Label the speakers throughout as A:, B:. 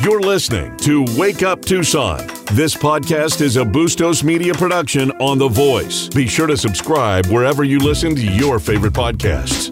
A: You're listening to Wake Up Tucson. This podcast is a Bustos Media production on The Voice. Be sure to subscribe wherever you listen to your favorite podcasts.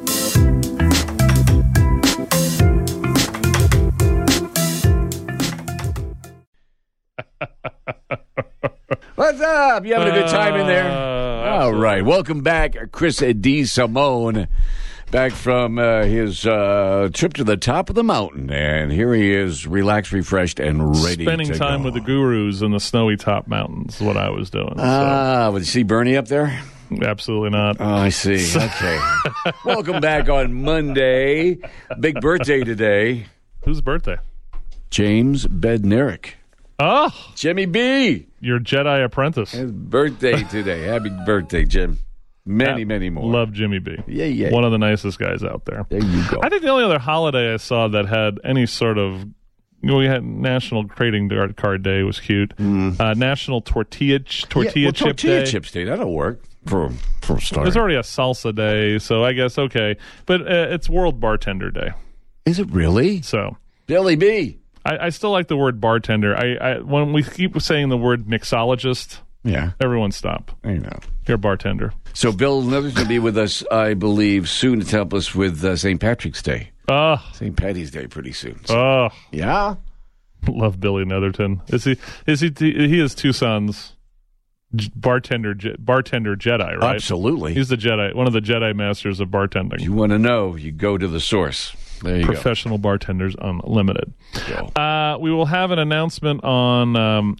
B: What's up? You having a good time in there? All right. Welcome back, Chris DeSimone, back from his trip to the top of the mountain. And here he is, relaxed, refreshed, and ready
C: Spending
B: to
C: time
B: go.
C: with the gurus in the snowy top mountains is what I was doing.
B: Would you see Bernie up there?
C: Absolutely not.
B: Oh, I see. Okay. Welcome back on Monday. Big birthday today.
C: Whose birthday?
B: James Bednarik.
C: Oh,
B: Jimmy B.
C: your Jedi apprentice.
B: His birthday today. Happy birthday, Jim. Many more.
C: Love Jimmy B.
B: Yeah.
C: One of the nicest guys out there.
B: There you go.
C: I think the only other holiday I saw that had any sort of, we had National Trading Card Day was cute. National Tortilla Chip
B: Tortilla
C: Day.
B: Chips Day. That'll work for a start.
C: There's already a salsa day, so I guess okay. But it's World Bartender Day.
B: Is it really?
C: So
B: Billy B.
C: I still like the word bartender. I when we keep saying the word mixologist,
B: Yeah.
C: everyone stop.
B: I know.
C: You're a bartender.
B: So Bill Nether's going to be with us, I believe, soon to help us with St. Patrick's Day. St. Patty's Day pretty soon. So, yeah?
C: Love Billy Netherton. He is Tucson's bartender Jedi, right?
B: Absolutely.
C: He's the Jedi, one of the Jedi masters of bartending.
B: You want to know, you go to the source. There you
C: Professional Bartenders Unlimited.
B: go.
C: We will have an announcement on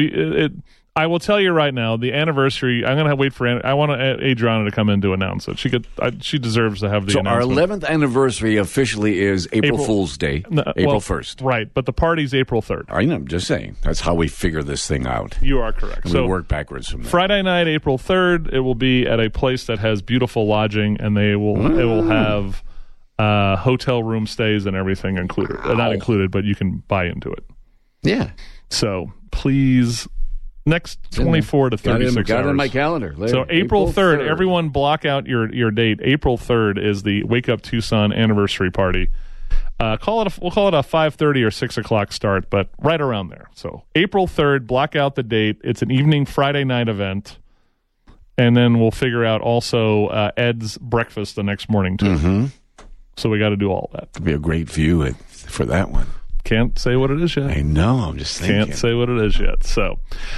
C: I will tell you right now, the anniversary. I'm going to wait for. I want Adriana to come in to announce it. She deserves to have the
B: So our
C: announcement.
B: 11th anniversary officially is April Fool's Day, April 1st.
C: Right, but the party's April 3rd.
B: I know, I'm just saying. That's how we figure this thing out.
C: You are correct.
B: And
C: So
B: we work backwards from there.
C: Friday night, April 3rd, it will be at a place that has beautiful lodging, and it will have hotel room stays and everything included. Not included, but you can buy into it.
B: Yeah.
C: So please, next 24 to 36 hours.
B: Got it in my calendar.
C: So April 3rd, everyone block out your date. April 3rd is the Wake Up Tucson anniversary party. We'll call it a 5:30 or 6 o'clock start, but right around there. So April 3rd, block out the date. It's an evening Friday night event. And then we'll figure out also Ed's breakfast the next morning, too.
B: Mm-hmm.
C: So we got to do all that.
B: Could be a great view for that one.
C: Can't say what it is yet.
B: I know. I'm just thinking.
C: Can't say what it is yet. So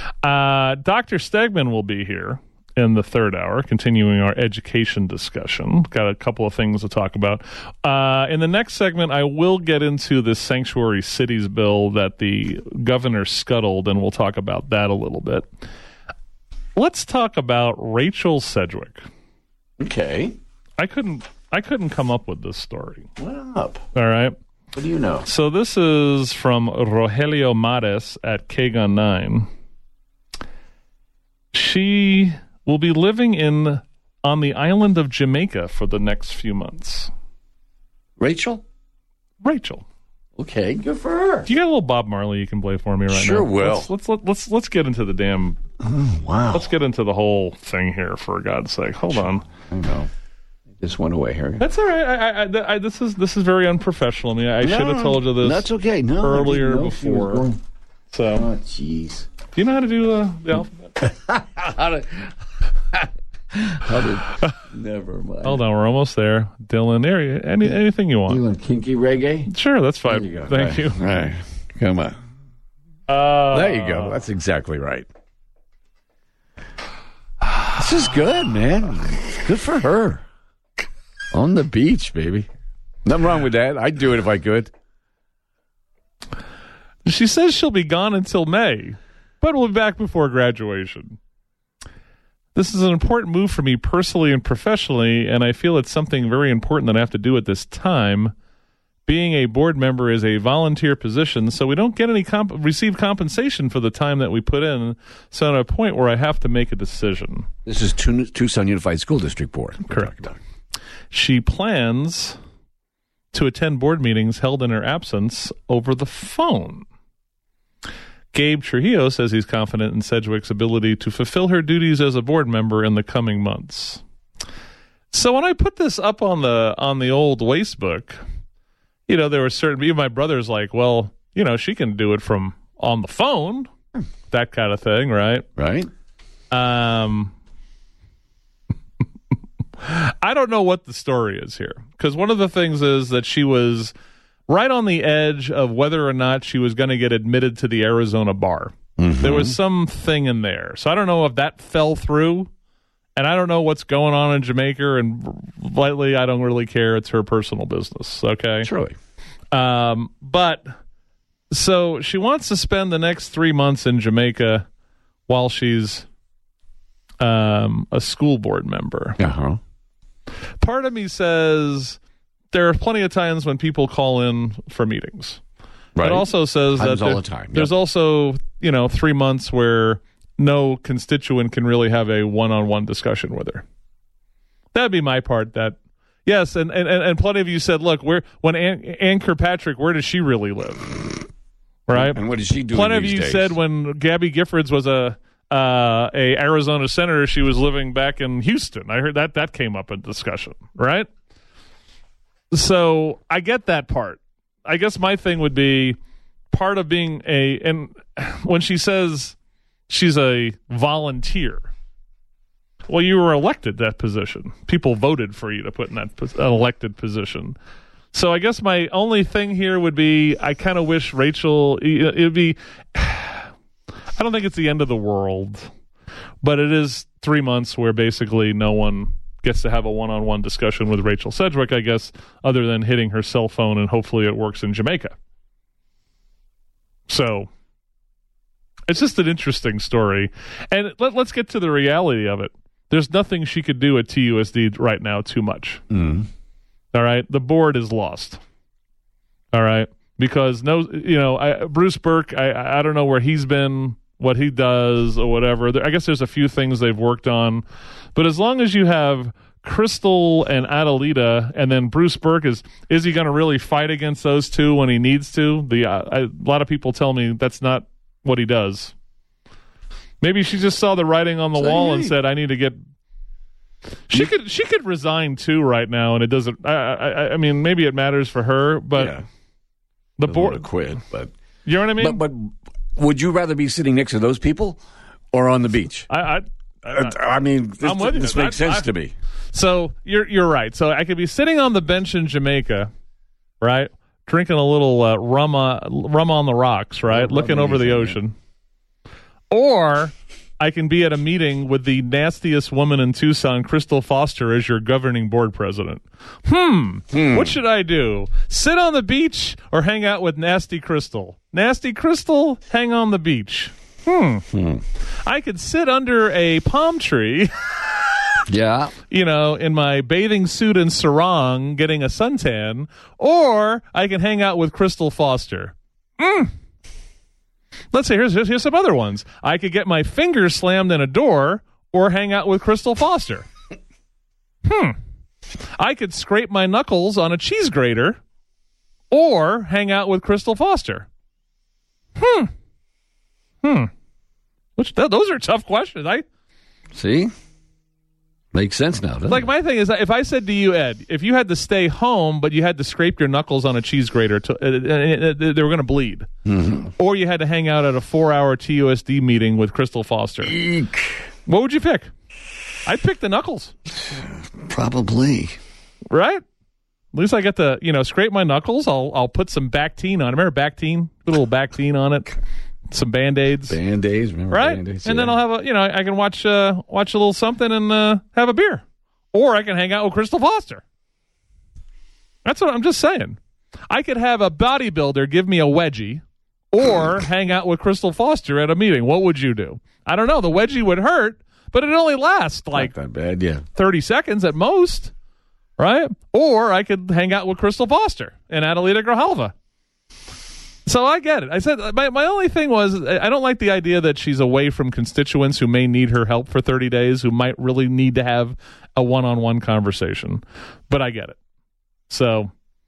C: Dr. Stegman will be here in the third hour, continuing our education discussion. Got a couple of things to talk about. In the next segment, I will get into the sanctuary cities bill that the governor scuttled, and we'll talk about that a little bit. Let's talk about Rachel Sedgwick.
B: Okay.
C: I couldn't come up with this story.
B: What up?
C: All right.
B: What do you know?
C: So this is from Rogelio Mares at KGUN 9. She will be living on the island of Jamaica for the next few months.
B: Rachel?
C: Rachel.
B: Okay, good for her.
C: Do you got a little Bob Marley you can play for me right now?
B: Sure will.
C: Let's get into the damn.
B: Oh, wow.
C: Let's get into the whole thing here, for God's sake. Hold on.
B: I know. Just went away here.
C: That's all right. This is very unprofessional. I mean, I should have told you this.
B: That's okay. No,
C: earlier before. So,
B: oh, jeez.
C: do you know how to do the alphabet?
B: Never mind.
C: Hold on, we're almost there. Dylan, anything you want.
B: You want kinky reggae?
C: Sure, that's fine.
B: There you go.
C: Thank you.
B: All right. Come on. There you go. That's exactly right. This is good, man. Good for her. On the beach, baby. Nothing wrong with that. I'd do it if I could.
C: She says she'll be gone until May, but we'll be back before graduation. This is an important move for me personally and professionally, and I feel it's something very important that I have to do at this time. Being a board member is a volunteer position, so we don't get any receive compensation for the time that we put in. So I'm at a point where I have to make a decision.
B: This is Tucson Unified School District Board.
C: Correct. She plans to attend board meetings held in her absence over the phone. Gabe Trujillo says he's confident in Sedgwick's ability to fulfill her duties as a board member in the coming months. So when I put this up on the old Wastebook, there were certain. Even my brother's like, well, she can do it from on the phone, that kind of thing, right?
B: Right.
C: I don't know what the story is here, because one of the things is that she was right on the edge of whether or not she was going to get admitted to the Arizona bar. Mm-hmm. There was something in there. So I don't know if that fell through, and I don't know what's going on in Jamaica, and lately I don't really care. It's her personal business, okay?
B: Truly.
C: But so she wants to spend the next 3 months in Jamaica while she's a school board member.
B: Uh-huh.
C: Part of me says there are plenty of times when people call in for meetings.
B: Right.
C: It also says
B: Happens
C: that
B: all the time. Yep.
C: There's also, 3 months where no constituent can really have a one-on-one discussion with her. That'd be my part. That yes, and plenty of you said, look, when Ann Kirkpatrick, where does she really live? Right.
B: And what does she do?
C: Plenty of you said when Gabby Giffords was a Arizona senator, she was living back in Houston. I heard that came up in discussion, right? So I get that part. I guess my thing would be part of being and when she says she's a volunteer, well, you were elected that position. People voted for you to put in an elected position. So I guess my only thing here would be I kind of wish Rachel, it would be, I don't think it's the end of the world, but it is 3 months where basically no one gets to have a one-on-one discussion with Rachel Sedgwick, I guess, other than hitting her cell phone, and hopefully it works in Jamaica. So it's just an interesting story. And let's get to the reality of it. There's nothing she could do at TUSD right now too much.
B: Mm.
C: All right? The board is lost. All right? Because Bruce Burke, I don't know where he's been, what he does or whatever. I guess there's a few things they've worked on. But as long as you have Crystal and Adelita, and then Bruce Burke, is he going to really fight against those two when he needs to? A lot of people tell me that's not what he does. Maybe she just saw the writing on the wall and said, I need to get... She could resign too right now, and it doesn't... I mean, maybe it matters for her, but... Yeah. The board
B: quit, but
C: you know what I mean.
B: But would you rather be sitting next to those people or on the beach?
C: I
B: mean, this makes sense to me.
C: So you're right. So I could be sitting on the bench in Jamaica, right, drinking a little rum on the rocks, right, looking over the ocean, or I can be at a meeting with the nastiest woman in Tucson, Crystal Foster, as your governing board president. What should I do? Sit on the beach or hang out with Nasty Crystal? Nasty Crystal, hang on the beach. I could sit under a palm tree.
B: Yeah.
C: In my bathing suit and sarong, getting a suntan, or I can hang out with Crystal Foster. Let's see, here's some other ones. I could get my fingers slammed in a door or hang out with Crystal Foster. I could scrape my knuckles on a cheese grater or hang out with Crystal Foster. Those are tough questions.
B: See? Makes sense now, doesn't it?
C: My thing is, if I said to you, Ed, if you had to stay home, but you had to scrape your knuckles on a cheese grater, they were going to bleed. Mm-hmm. Or you had to hang out at a 4-hour TUSD meeting with Crystal Foster.
B: Eek.
C: What would you pick? I'd pick the knuckles.
B: Probably.
C: Right? At least I get to, scrape my knuckles. I'll put some Bactine on it. Remember Bactine? Put a little Bactine on it. Some Band-Aids.
B: Band-Aids, remember
C: right?
B: Band-Aids?
C: And then I'll have I can watch a little something and have a beer. Or I can hang out with Crystal Foster. That's what I'm just saying. I could have a bodybuilder give me a wedgie or hang out with Crystal Foster at a meeting. What would you do? I don't know. The wedgie would hurt, but it only lasts like
B: not that bad, yeah.
C: 30 seconds at most, right? Or I could hang out with Crystal Foster and Adelita Grijalva. So I get it. I said my only thing was I don't like the idea that she's away from constituents who may need her help for 30 days, who might really need to have a one-on-one conversation. But I get it. So,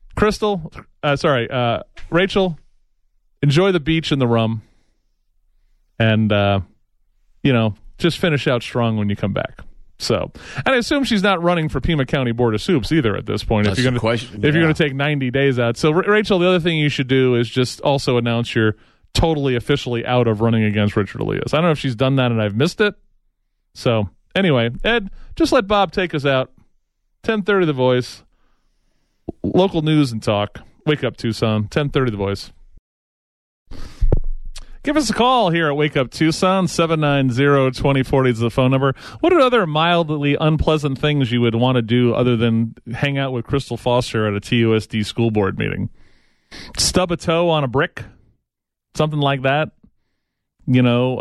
C: Rachel, enjoy the beach and the rum. And, just finish out strong when you come back. So, and I assume she's not running for Pima County Board of Soups either at this point.
B: That's
C: if you're going to take 90 days out. So, Rachel, the other thing you should do is just also announce you're totally officially out of running against Richard Elias. I don't know if she's done that and I've missed it. So, anyway, Ed, just let Bob take us out. 10:30 The Voice. Local news and talk. Wake Up Tucson. 10:30 The Voice. Give us a call here at Wake Up Tucson. 790-2040 is the phone number. What are other mildly unpleasant things you would want to do other than hang out with Crystal Foster at a TUSD school board meeting? Stub a toe on a brick? Something like that? Sit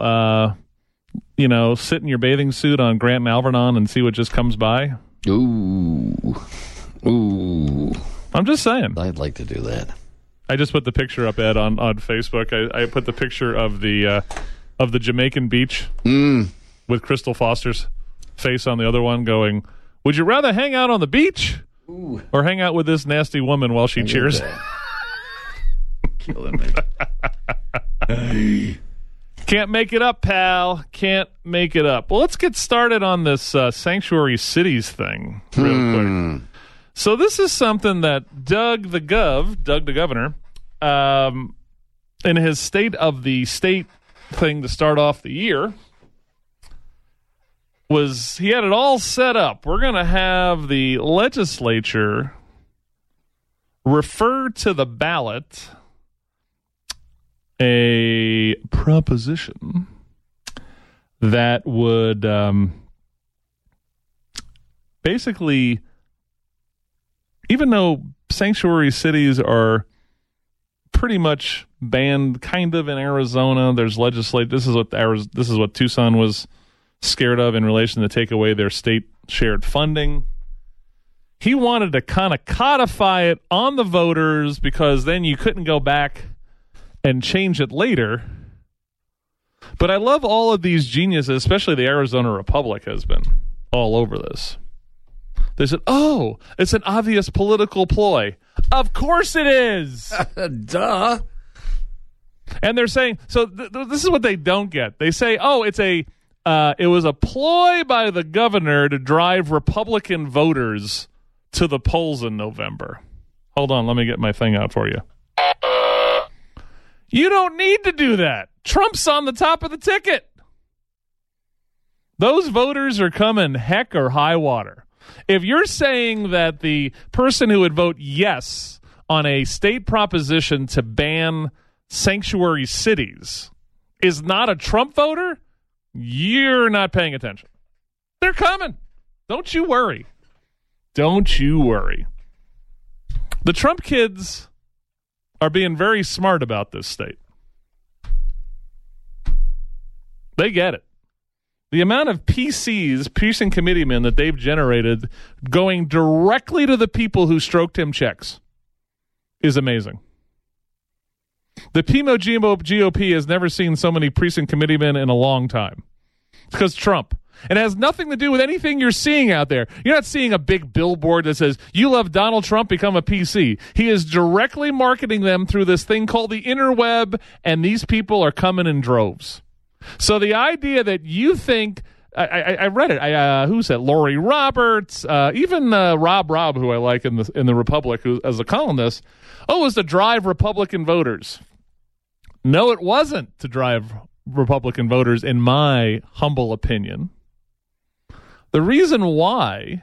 C: in your bathing suit on Grant and Alvernon and see what just comes by?
B: Ooh.
C: I'm just saying.
B: I'd like to do that.
C: I just put the picture up, Ed, on Facebook. I put the picture of the Jamaican beach with Crystal Foster's face on the other one going, would you rather hang out on the beach or hang out with this nasty woman while she cheers?
B: Killing me.
C: Can't make it up, pal. Can't make it up. Well, let's get started on this sanctuary cities thing real quick. So this is something that Doug the governor, in his State of the State thing to start off the year, he had it all set up. We're going to have the legislature refer to the ballot a proposition that would basically, even though sanctuary cities are pretty much banned kind of in Arizona, there's this is what Tucson was scared of in relation to take away their state shared funding. He wanted to kind of codify it on the voters because then you couldn't go back and change it later. But I love all of these geniuses, especially the Arizona Republic has been all over this. They said, oh, it's an obvious political ploy. Of course it is.
B: Duh.
C: And they're saying, so this is what they don't get. They say, oh, it was a ploy by the governor to drive Republican voters to the polls in November. Hold on, let me get my thing out for you. You don't need to do that. Trump's on the top of the ticket. Those voters are coming heck or high water. If you're saying that the person who would vote yes on a state proposition to ban sanctuary cities is not a Trump voter, you're not paying attention. They're coming. Don't you worry. Don't you worry. The Trump kids are being very smart about this state. They get it. The amount of PCs, precinct committeemen, that they've generated going directly to the people who stroked him checks is amazing. The PMO GOP has never seen so many precinct committeemen in a long time. It's because Trump. It has nothing to do with anything you're seeing out there. You're not seeing a big billboard that says, you love Donald Trump, become a PC. He is directly marketing them through this thing called the interweb, and these people are coming in droves. So the idea that you think, I read it. Who said? Lori Roberts, even Rob, who I like in the Republic, who as a columnist. Oh, it was to drive Republican voters. No, it wasn't to drive Republican voters, in my humble opinion. The reason why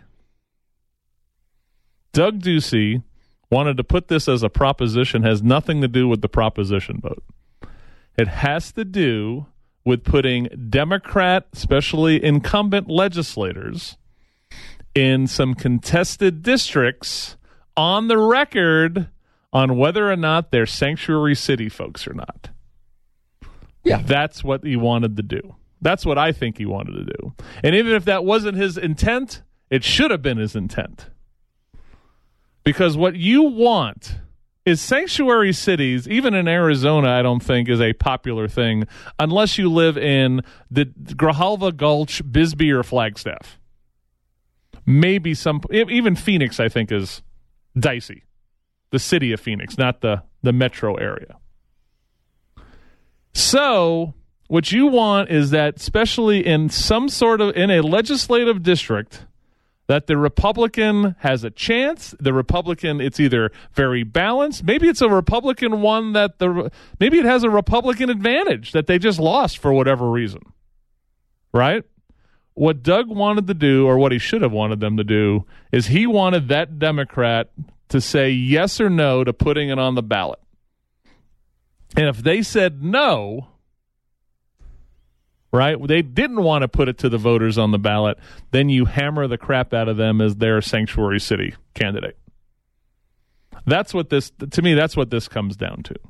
C: Doug Ducey wanted to put this as a proposition has nothing to do with the proposition vote. It has to do with putting Democrat, especially incumbent legislators, in some contested districts on the record on whether or not they're sanctuary city folks or not.
B: Yeah.
C: That's what he wanted to do. That's what I think he wanted to do. And even if that wasn't his intent, it should have been his intent. Because what you want is sanctuary cities, even in Arizona, I don't think is a popular thing unless you live in the Grijalva Gulch, Bisbee, or Flagstaff. Maybe even Phoenix, I think, is dicey. The city of Phoenix, not the metro area. So What you want is that, especially in in a legislative district, that the Republican has a chance. The Republican, it's either very balanced. Maybe it's a Republican one maybe it has a Republican advantage that they just lost for whatever reason. Right? What Doug wanted to do, or what he should have wanted them to do, is he wanted that Democrat to say yes or no to putting it on the ballot. And if they said no, right, they didn't want to put it to the voters on the ballot, then you hammer the crap out of them as their sanctuary city candidate. That's what this comes down to.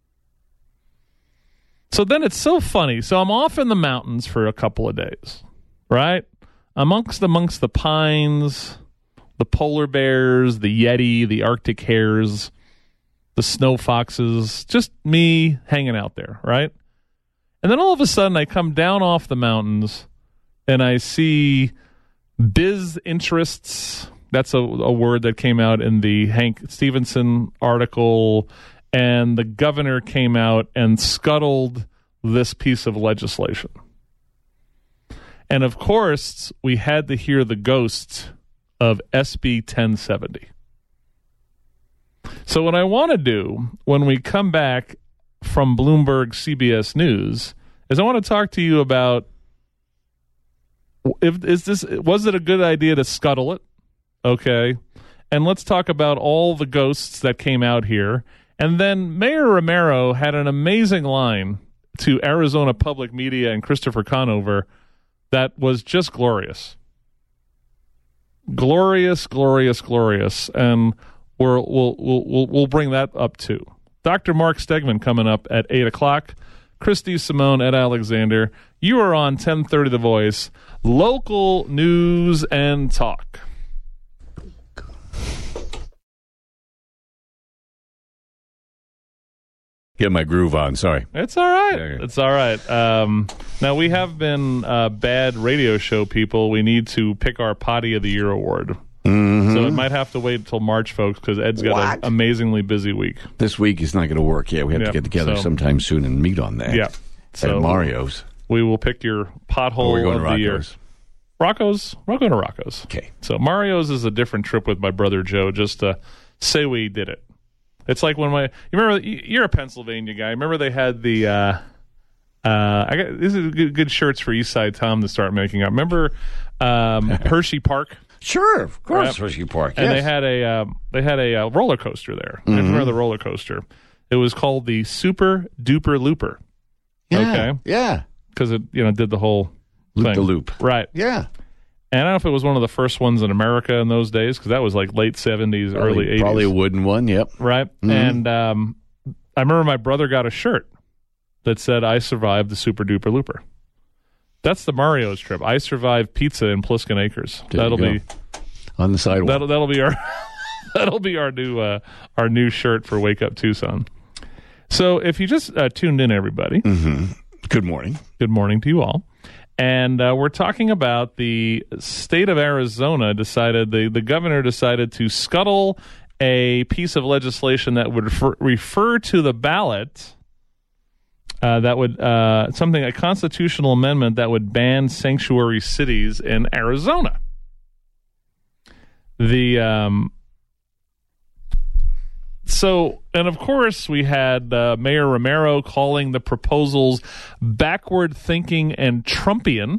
C: So then it's so funny. So I'm off in the mountains for a couple of days, right? Amongst the pines, the polar bears, the Yeti, the Arctic hares, the snow foxes, just me hanging out there, right? And then all of a sudden I come down off the mountains and I see biz interests. That's a word that came out in the Hank Stevenson article, and the governor came out and scuttled this piece of legislation. And of course, we had to hear the ghosts of SB 1070. So what I want to do when we come back from Bloomberg CBS News is I want to talk to you about was it a good idea to scuttle it? Okay. And let's talk about all the ghosts that came out here. And then Mayor Romero had an amazing line to Arizona Public Media and Christopher Conover that was just glorious. Glorious, glorious, glorious. And we'll bring that up too. Dr. Mark Stegman coming up at 8 o'clock. Christy Simone, Ed Alexander. You are on 1030 The Voice. Local news and talk.
B: Get my groove on. Sorry.
C: It's all right.
B: Yeah.
C: It's all right. Now, we have been bad radio show people. We need to pick our Potty of the Year award.
B: Mm-hmm.
C: So it might have to wait until March, folks, because Ed's got an amazingly busy week.
B: This week is not going to work. Yeah, we have to get together sometime soon and meet on that.
C: Yeah.
B: So, at Mario's.
C: We will pick your pothole of the year. Rocco's? We're going to Rocco's.
B: Okay.
C: So Mario's is a different trip with my brother Joe, just to say we did it. It's like when you remember, you're a Pennsylvania guy. Remember they had the, these are good shirts for Eastside Tom to start making up. Remember Hershey Park?
B: Sure, of course, Hershey Park.
C: And
B: yes.
C: they had a roller coaster there. Mm-hmm. I remember the roller coaster. It was called the Super Duper Looper.
B: Yeah,
C: okay.
B: Yeah.
C: Because it did the whole
B: loop the loop.
C: Right.
B: Yeah.
C: And I don't know if it was one of the first ones in America in those days, because that was like late 70s, early 80s.
B: Probably a wooden one, yep.
C: Right. Mm-hmm. And I remember my brother got a shirt that said, "I survived the Super Duper Looper." That's the Mario's trip. I survived pizza in Pliskin Acres. That'll be
B: on the sidewalk.
C: That'll be our new shirt for Wake Up Tucson. So if you just tuned in, everybody,
B: good morning.
C: Good morning to you all. And we're talking about the state of Arizona the governor decided to scuttle a piece of legislation that would refer to the ballot. That would a constitutional amendment that would ban sanctuary cities in Arizona. And of course, we had Mayor Romero calling the proposals backward thinking and Trumpian.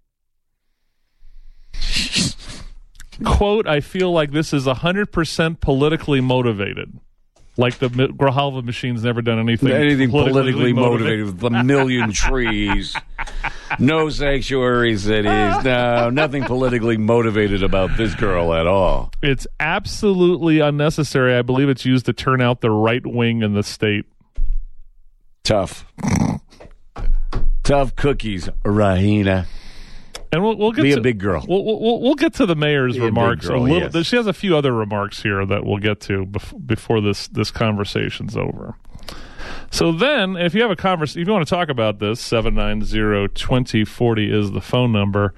C: Quote, "I feel like this is 100% politically motivated." Like the Grijalva machine's never done anything
B: politically motivated with a million trees, no sanctuary cities, no, nothing politically motivated about this girl at all.
C: It's absolutely unnecessary. I believe it's used to turn out the right wing in the state.
B: Tough cookies, Rahina.
C: And we'll get
B: a big girl.
C: We'll get to the mayor's remarks
B: girl,
C: a little.
B: Yes.
C: She has a few other remarks here that we'll get to before this conversation's over. So then, if you have if you want to talk about this, 790-2040 is the phone number.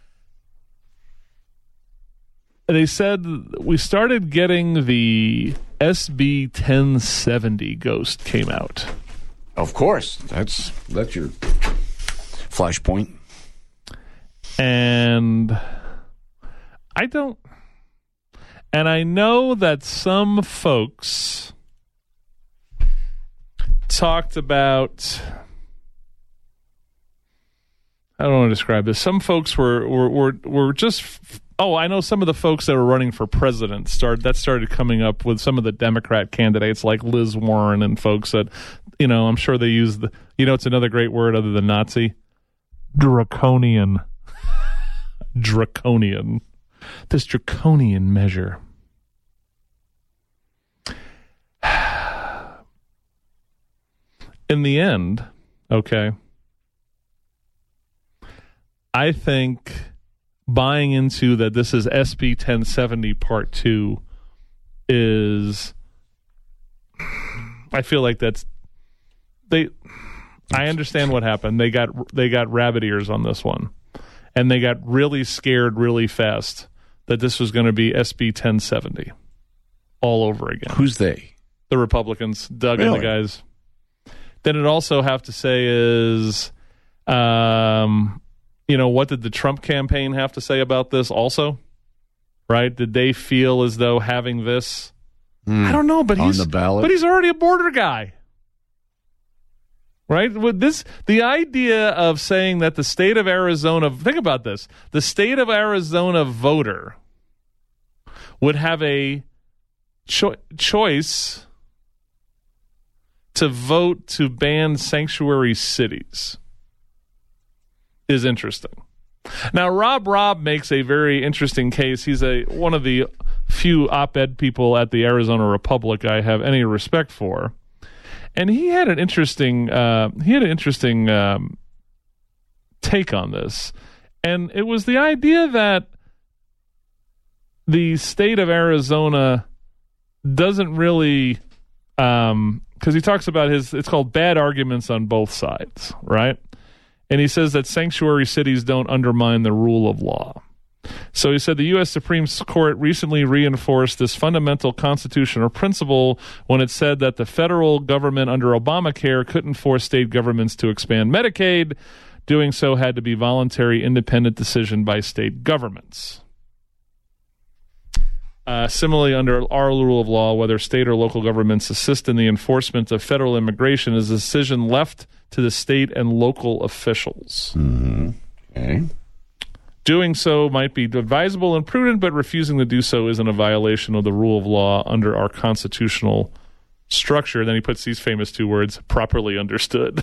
C: They said we started getting the SB 1070 ghost came out.
B: Of course, that's your Flashpoint.
C: And I know that some folks talked about, I don't want to describe this. Some folks were just, I know some of the folks that were running for president started coming up with some of the Democrat candidates like Liz Warren and folks that, I'm sure they use it's another great word other than Nazi. Draconian. Draconian. This draconian measure. In the end, okay, I think buying into that this is SB 1070 Part 2 is, I feel like I understand what happened. They got rabbit ears on this one, and they got really scared really fast that this was going to be SB 1070 all over again.
B: Who's they?
C: The Republicans, Doug and the guys. Then it also have to say is, what did the Trump campaign have to say about this also? Right? Did they feel as though having this, I don't know, but
B: on the ballot?
C: But he's already a border guy. Right? With this, the idea of saying that the state of Arizona, think about this, the state of Arizona voter would have a choice to vote to ban sanctuary cities is interesting. Now, Rob makes a very interesting case. He's one of the few op-ed people at the Arizona Republic I have any respect for. And he had an interesting take on this. And it was the idea that the state of Arizona doesn't really, because he talks about it's called bad arguments on both sides, right? And he says that sanctuary cities don't undermine the rule of law. So he said the U.S. Supreme Court recently reinforced this fundamental constitutional principle when it said that the federal government under Obamacare couldn't force state governments to expand Medicaid. Doing so had to be voluntary, independent decision by state governments. Similarly, under our rule of law, whether state or local governments assist in the enforcement of federal immigration is a decision left to the state and local officials.
B: Mm-hmm. Okay.
C: Doing so might be advisable and prudent, but refusing to do so isn't a violation of the rule of law under our constitutional structure. Then he puts these famous two words, properly understood.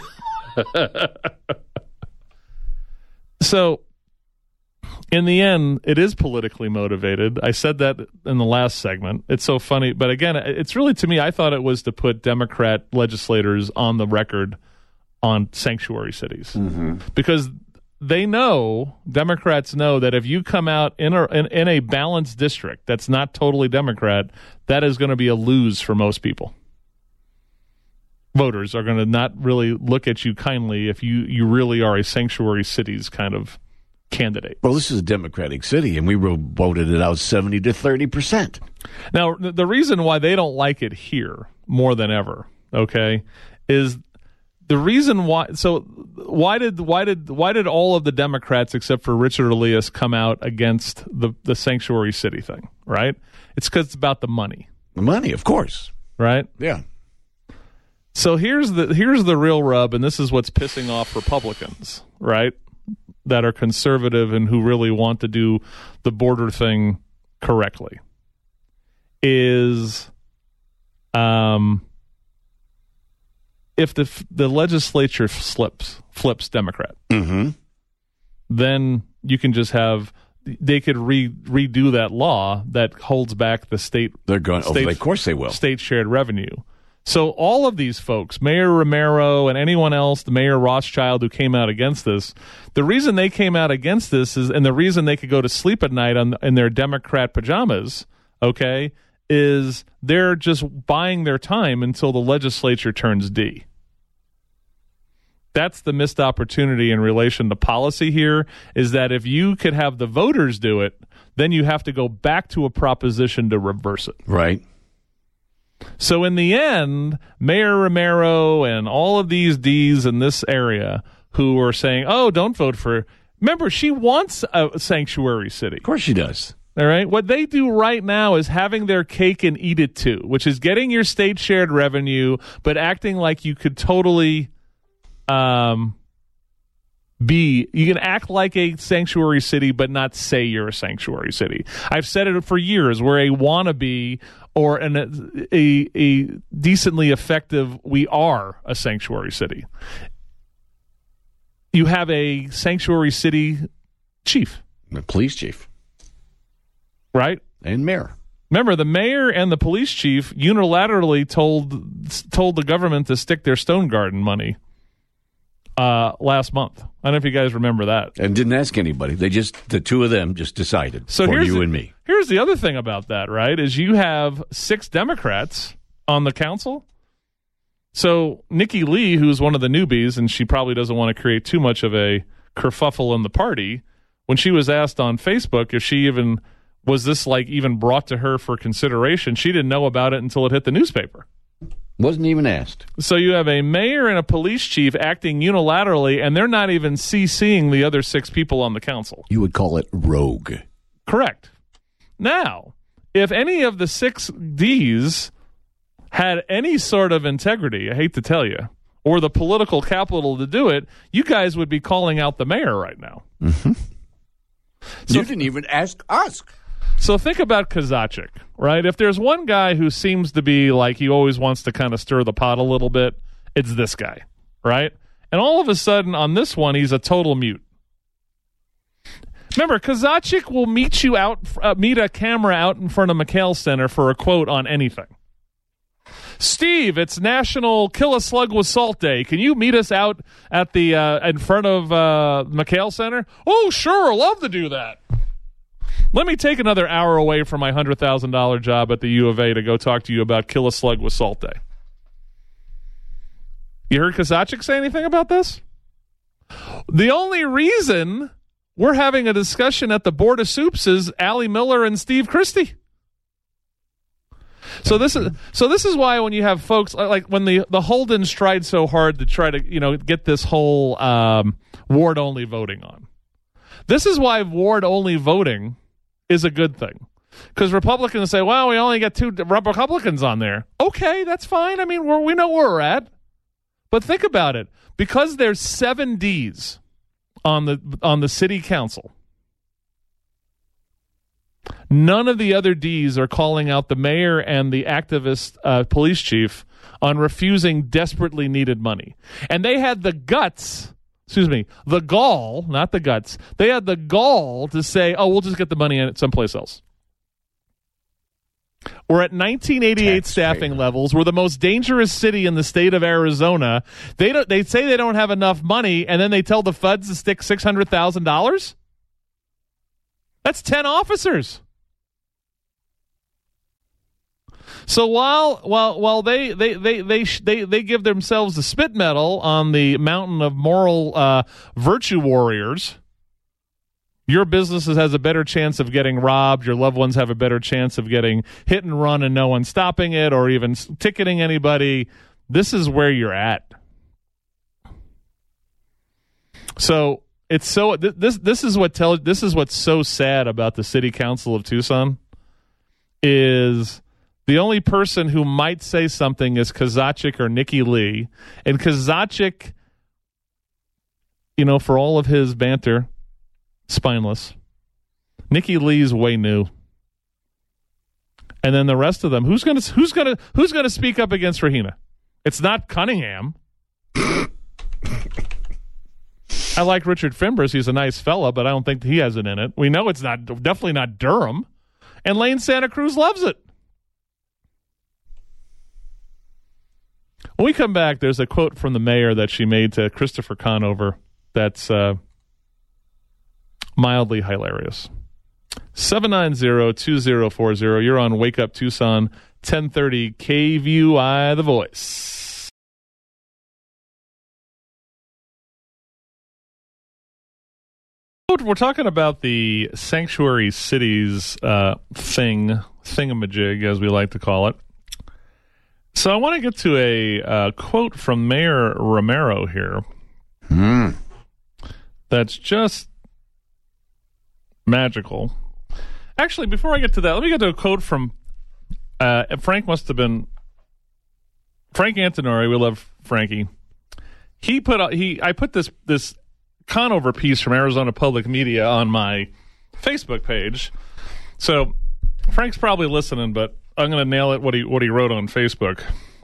C: So, in the end, it is politically motivated. I said that in the last segment. It's so funny. But again, it's really, to me, I thought it was to put Democrat legislators on the record on sanctuary cities. Mm-hmm. Because Democrats know that if you come out in a balanced district that's not totally Democrat, that is going to be a lose for most people. Voters are going to not really look at you kindly if you really are a sanctuary cities kind of candidate.
B: Well, this is a Democratic city, and we voted it out 70 to 30%.
C: Now, the reason why they don't like it here more than ever, okay, is the reason why. So why did all of the Democrats except for Richard Elias come out against the sanctuary city thing? Right? It's because it's about the money.
B: The money, of course.
C: Right?
B: Yeah.
C: So here's the real rub, and this is what's pissing off Republicans, right? That are conservative and who really want to do the border thing correctly. Is if the legislature flips Democrat,
B: mm-hmm.
C: then you can just have they could redo that law that holds back the state.
B: They're going. Of course, they will.
C: State shared revenue. So all of these folks, Mayor Romero and anyone else, the Mayor Rothschild who came out against this, the reason they came out against this is, and the reason they could go to sleep at night in their Democrat pajamas, okay, is they're just buying their time until the legislature turns D. That's the missed opportunity in relation to policy here, is that if you could have the voters do it, then you have to go back to a proposition to reverse it.
B: Right.
C: So in the end, Mayor Romero and all of these Ds in this area who are saying, oh, don't vote for. Remember, she wants a sanctuary city.
B: Of course she does.
C: All right. What they do right now is having their cake and eat it too, which is getting your state shared revenue, but acting like you could totally you can act like a sanctuary city, but not say you're a sanctuary city. I've said it for years. We're a wannabe or a decently effective, we are a sanctuary city. You have a sanctuary city chief.
B: The police chief.
C: Right?
B: And mayor.
C: Remember, the mayor and the police chief unilaterally told the government to stick their Stone Garden money last month. I don't know if you guys remember that.
B: And didn't ask anybody. The two of them just decided for you and me.
C: Here's the other thing about that, right, is you have 6 Democrats on the council. So Nikki Lee, who's one of the newbies, and she probably doesn't want to create too much of a kerfuffle in the party, when she was asked on Facebook if she was this even brought to her for consideration, she didn't know about it until it hit the newspaper.
B: Wasn't even asked.
C: So you have a mayor and a police chief acting unilaterally, and they're not even CCing the other 6 people on the council.
B: You would call it rogue.
C: Correct. Now, if any of the 6 Ds had any sort of integrity, I hate to tell you, or the political capital to do it, you guys would be calling out the mayor right now.
B: Mm-hmm. You didn't even ask us.
C: So think about Kozaczek, right? If there's one guy who seems to be like he always wants to kind of stir the pot a little bit, it's this guy, right? And all of a sudden on this one, he's a total mute. Remember, Kozaczek will meet a camera out in front of McHale Center for a quote on anything. Steve, it's National Kill a Slug with Salt Day. Can you meet us out at the in front of McHale Center? Oh, sure, I'd love to do that. Let me take another hour away from my $100,000 job at the U of A to go talk to you about Kill a Slug with Salt Day. You heard Kozaczek say anything about this? The only reason we're having a discussion at the Board of Soups is Allie Miller and Steve Christie. So this is why when you have folks like when the Holdens tried so hard to try to get this whole ward only voting on. This is why ward only voting is a good thing, because Republicans say, well, we only get 2 Republicans on there. Okay, that's fine. I mean, we know where we're at. But think about it. Because there's 7 Ds on the city council, none of the other Ds are calling out the mayor and the activist police chief on refusing desperately needed money. And they had the guts... the gall, not the guts. They had the gall to say, oh, we'll just get the money in it someplace else. We're at 1988 staffing levels. We're the most dangerous city in the state of Arizona. They say they don't have enough money, and then they tell the feds to stick $600,000? That's 10 officers. So while they give themselves the spit medal on the mountain of moral virtue warriors, your business has a better chance of getting robbed. Your loved ones have a better chance of getting hit and run and no one stopping it or even ticketing anybody. This is where you're at. So it's so this is what's so sad about the City Council of Tucson is. The only person who might say something is Kozaczek or Nikki Lee. And Kozaczek, for all of his banter, spineless. Nikki Lee's way new. And then the rest of them, who's gonna speak up against Rahina? It's not Cunningham. I like Richard Fimbres. He's a nice fella, but I don't think he has it in it. We know it's definitely not Durham. And Lane Santa Cruz loves it. When we come back, there's a quote from the mayor that she made to Christopher Conover that's mildly hilarious. 790-2040. You're on Wake Up Tucson, 1030 KVUI, The Voice. We're talking about the sanctuary cities thingamajig, as we like to call it. So I want to get to a quote from Mayor Romero here. That's just magical. Actually, before I get to that, let me get to a quote from Frank Antinori. We love Frankie. I put this Conover piece from Arizona Public Media on my Facebook page. So Frank's probably listening, but I'm going to nail it what he wrote on Facebook.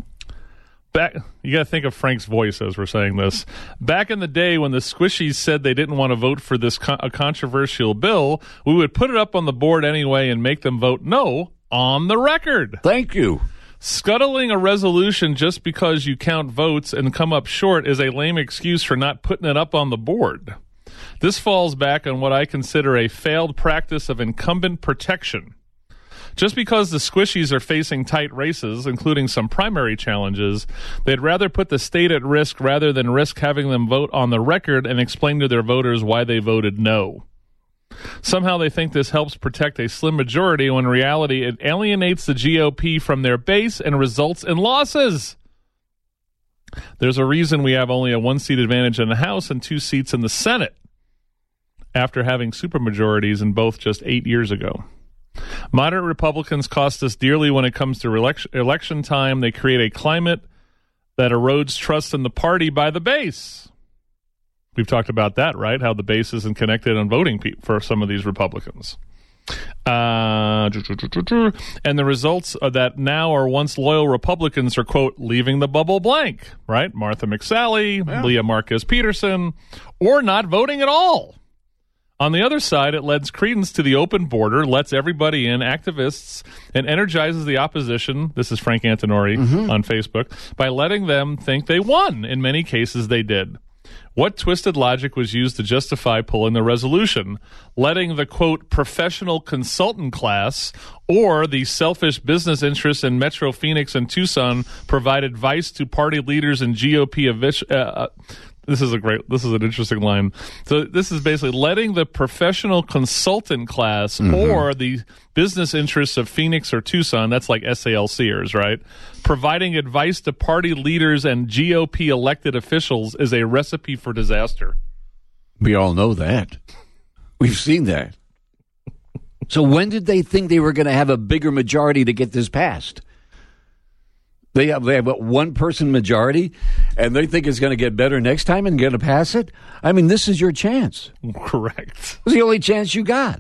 C: You got to think of Frank's voice as we're saying this. Back in the day when the Squishies said they didn't want to vote for this a controversial bill, we would put it up on the board anyway and make them vote no on the record.
B: Thank you.
C: Scuttling a resolution just because you count votes and come up short is a lame excuse for not putting it up on the board. This falls back on what I consider a failed practice of incumbent protection. Just because the Squishies are facing tight races, including some primary challenges, they'd rather put the state at risk rather than risk having them vote on the record and explain to their voters why they voted no. Somehow they think this helps protect a slim majority when in reality it alienates the GOP from their base and results in losses. There's a reason we have only a 1-seat advantage in the House and 2 seats in the Senate after having supermajorities in both just 8 years ago. Moderate Republicans cost us dearly when it comes to election time. They create a climate that erodes trust in the party by the base. We've talked about that, right? How the base isn't connected on voting for some of these Republicans. And the results are that now our once loyal Republicans are, quote, leaving the bubble blank, right? Martha McSally, Leah Marcus Peterson, or not voting at all. On the other side, it lends credence to the open border, lets everybody in, activists, and energizes the opposition. This is Frank Antinori on Facebook, by letting them think they won. In many cases, they did. What twisted logic was used to justify pulling the resolution? Letting the, quote, professional consultant class or the selfish business interests in Metro Phoenix and Tucson provide advice to party leaders and GOP This is an interesting line. So this is basically letting the professional consultant class or the business interests of Phoenix or Tucson, that's like SALCers, right? Providing advice to party leaders and GOP elected officials is a recipe for disaster.
B: We all know that. We've seen that. So when did they think they were going to have a bigger majority to get this passed? They have a one-person majority, and they think it's going to get better next time and going to pass it? I mean, this is your chance.
C: Correct.
B: It's the only chance you got.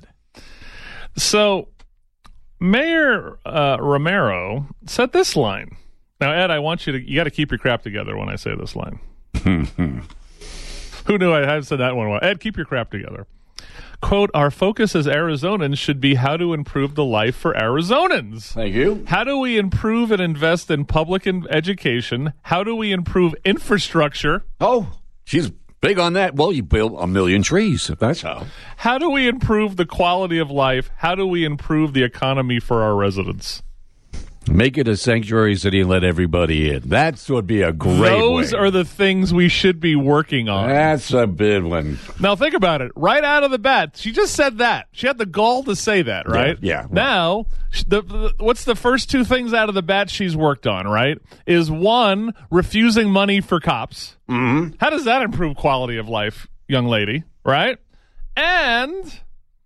C: So Mayor Romero said this line. Now, Ed, I want you got to keep your crap together when I say this line. Who knew I had said that one? Ed, keep your crap together. Quote, our focus as Arizonans should be how to improve the life for Arizonans.
B: Thank you.
C: How do we improve and invest in public education? How do we improve infrastructure?
B: Oh, she's big on that. Well, you build 1 million trees, if that's how.
C: How do we improve the quality of life? How do we improve the economy for our residents?
B: Make it a sanctuary city and let everybody in. That would be a great
C: Those
B: way.
C: are the things we should be working on.
B: That's a big one.
C: Now, think about it. Right out of the bat, she just said that. She had the gall to say that, right?
B: Yeah. Right.
C: Now, what's the first 2 things out of the bat she's worked on, right? Is 1, refusing money for cops. Mm-hmm. How does that improve quality of life, young lady, right? And,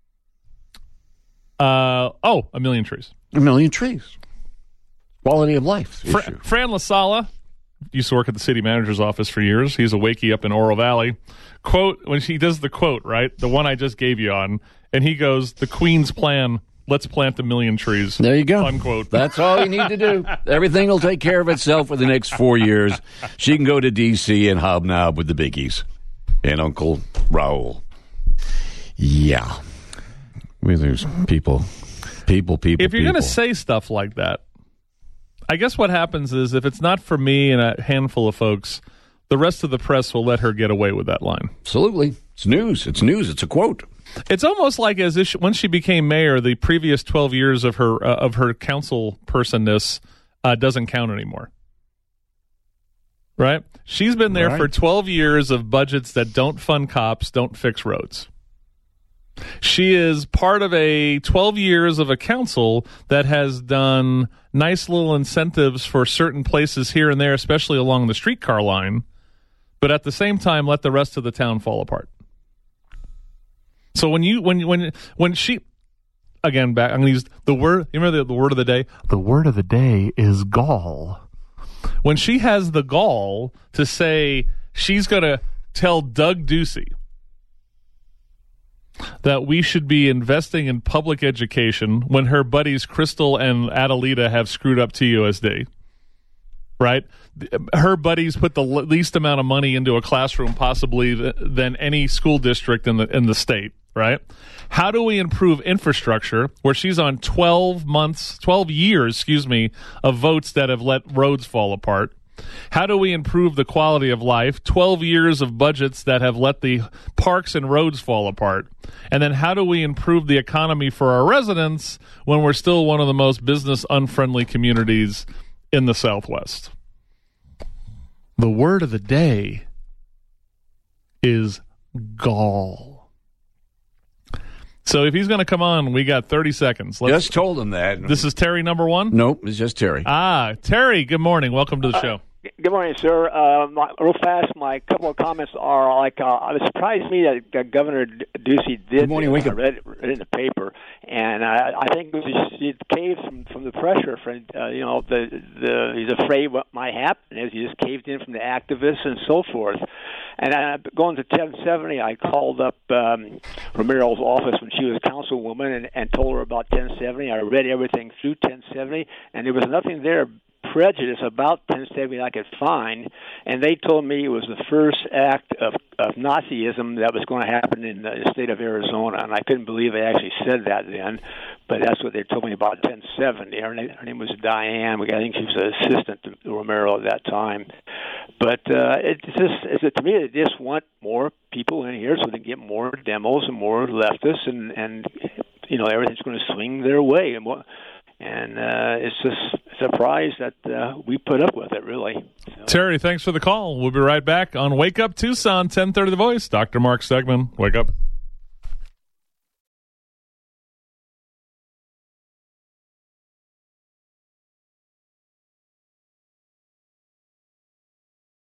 C: 1 million trees.
B: 1 million trees. Quality of life.
C: Fran LaSala used to work at the city manager's office for years. He's a wakey up in Oro Valley. Quote, when she does the quote, right? The one I just gave you on. And he goes, the Queen's plan, let's plant 1 million trees.
B: There you go.
C: Unquote.
B: That's all you need to do. Everything will take care of itself for the next 4 years. She can go to D.C. and hobnob with the biggies and Uncle Raul. Yeah. There's people.
C: If you're going to say stuff like that, I guess what happens is if it's not for me and a handful of folks, the rest of the press will let her get away with that line.
B: Absolutely. It's news. It's a quote.
C: It's almost like as if when she became mayor, the previous 12 years of her council personness doesn't count anymore. Right? She's been there for 12 years of budgets that don't fund cops, don't fix roads. She is part of a 12 years of a council that has done nice little incentives for certain places here and there, especially along the streetcar line, but at the same time, let the rest of the town fall apart. So when she, again, back, I'm going to use the word. You remember the word of the day? The word of the day is gall. When she has the gall to say she's going to tell Doug Ducey that we should be investing in public education when her buddies Crystal and Adelita have screwed up TUSD, right? Her buddies put the least amount of money into a classroom possibly than any school district in the state, right? How do we improve infrastructure where she's on 12 years, of votes that have let roads fall apart? How do we improve the quality of life? 12 years of budgets that have let the parks and roads fall apart. And then how do we improve the economy for our residents when we're still one of the most business unfriendly communities in the Southwest? The word of the day is gall. So if he's going to come on, we got 30 seconds.
B: Just told him that.
C: This is Terry number one?
B: Nope, it's just Terry.
C: Terry, good morning. Welcome to the show.
D: Good morning, sir. Real fast, my couple of comments are like, it surprised me that Governor Ducey did.
B: Good morning,
D: I read it in the paper, and I think it was just caved from the pressure. He's afraid what might happen is he just caved in from the activists and so forth. And going to 1070, I called up Romero's office when she was councilwoman and told her about 1070. I read everything through 1070, and there was nothing there prejudice about 1070 I could find, and they told me it was the first act of Nazism that was going to happen in the state of Arizona, and I couldn't believe they actually said that then, but that's what they told me about 1070. Her name was Diane. I think she was an assistant to Romero at that time. But to me, they just want more people in here so they can get more demos and more leftists, and everything's going to swing their way. And it's just a surprise that we put up with it, really. So.
C: Terry, thanks for the call. We'll be right back on Wake Up Tucson, 1030 The Voice. Dr. Mark Stegman, wake up.